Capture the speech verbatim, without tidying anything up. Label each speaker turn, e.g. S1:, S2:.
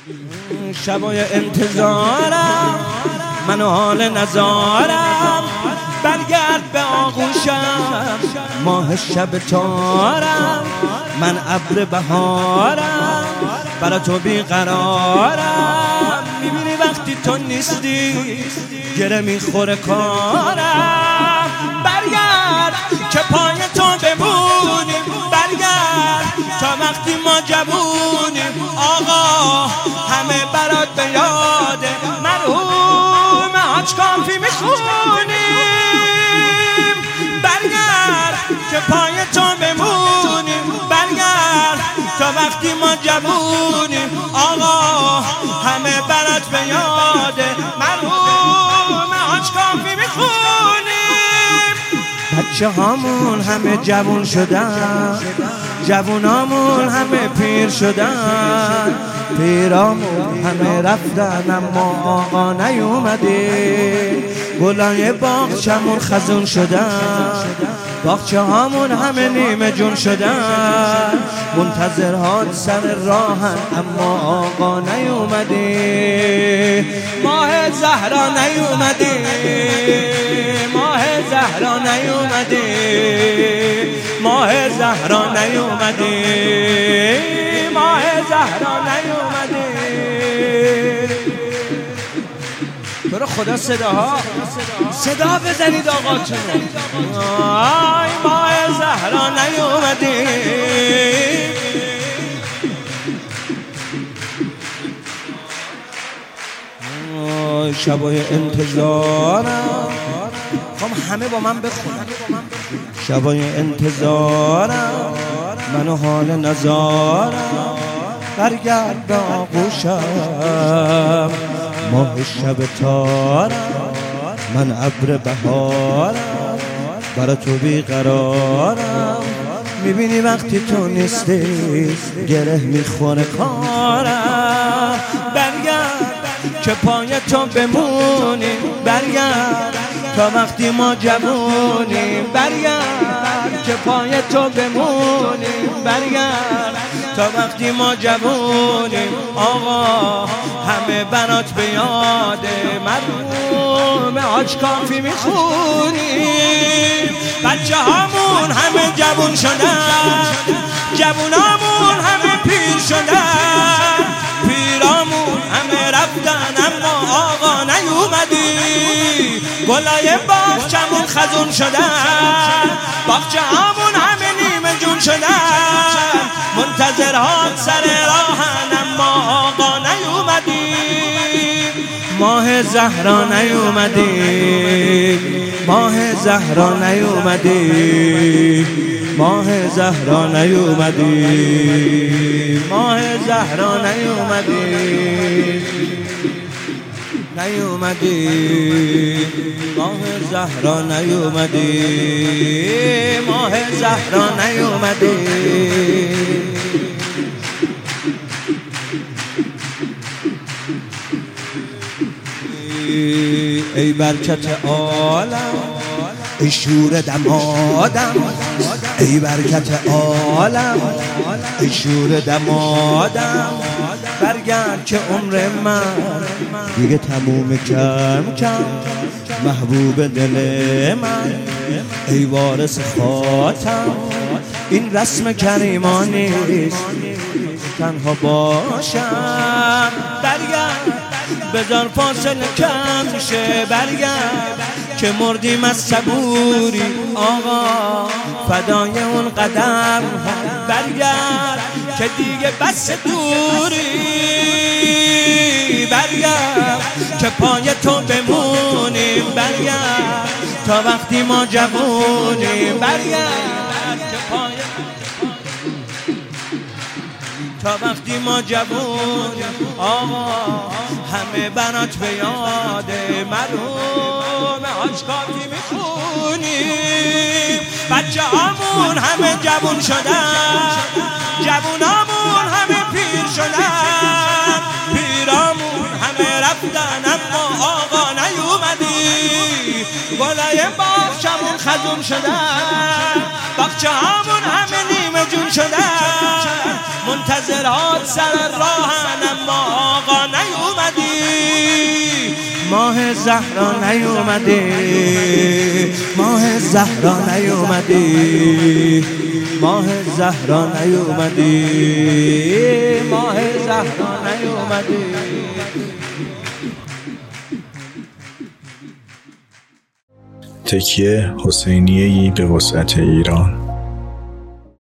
S1: شبای انتظارم من حال نزارم، برگرد به آغوشم ماه شب تارم، من ابر بهارم برا تو بیقرارم. میبینی وقتی تو نیستی گره میخوره کارم، برگرد که پای تو بمونیم، برگرد تا وقتی ما جوونیم. آقا همه برات به یاد مرحوم حاج کافی میخونیم، برگرد که پای تو بمونیم، برگرد تا وقتی ما جوونیم. آقا همه برات به یاد مرحوم حاج کافی میخونیم. بچه هامون همه جوون شدن، جوونامون همه پیر شدن، پیرامون همه رفتن اما آقا نیومده. گلای باغچمون خزون شدن، باغچه هامون همه نیمه جون شدن، منتظرهات سر راهن اما آقا نیومده. ماه زهرا نیومده، ماه زهرا نیومده، ماه زهرا نیومده، ماه زهرا نیومده. تو رو خدا صداها صدا بزنید آقا چون آی ماه زهرا نیومده. شبای انتظارم، خب همه با من بخونن. شبای انتظارم من حال نزارم، برگرد به آغوشم ماه شب تارم، من ابر بهارم برا تو بیقرارم. میبینی وقتی تو نیستی گره میخوره کارم، برگرد که پای تو بمونیم، برگرد تا وقتی ما جوونیم، برگرد که پای تو بمونیم، برگرد تا وقتی ما جوونیم. آقا همه برات به یاد مرحوم حاج کافی میخونیم. بچه هامون همه جوون شدن، جوونامون همه پیر شدن، پیرامون همه رفتن اما آقا نیومدی. گلای باغچمون خزون شدن، باغچه هامون همه نیمه جون شدن، منتظرهات سر راهن اما آقا نیومدی. ماه زهرا نیومدی، ماه زهرا نیومدی، ماه زهرا نیومدی، ماه زهرا نیومدی، نیومدی ماه زهرا نیومدی، ماه زهرا نیومدی. ای برکت عالم، ای شور دمادم، ای برکت عالم، ای شور دمادم، برگرد که عمر من دیگه تموم کم کم، محبوب دل من ای وارث خاتم. این رسم کریمانیست تنها باشم، برگرد بذار فاصله کم شه، برگرد که مردیم از صبوری آقا فدای اون قدم، برگرد که دیگه بس دوری، برگرد که پای تو بمونیم، برگرد تا وقتی ما جوونیم، برگرد که پای تا وقتی ما جوونیم. آقا همه برات به یاد مرحوم حاج کافی میخونیم. بچه هامون همه جوون شدن، جوونامون همه پیر شدن، پیرامون همه رفتن اما آقا نیومدی. گلای باغچمون خزون شدن، باغچه هامون همه نیمه جون شدن، منتظرات سر راهن اما زهرا نیومدی، ماه زهرا نیومدی، ماه زهرا نیومدی، ماه زهرا نیومدی.
S2: تکیه حسینیه‌ای به وسعت ایران.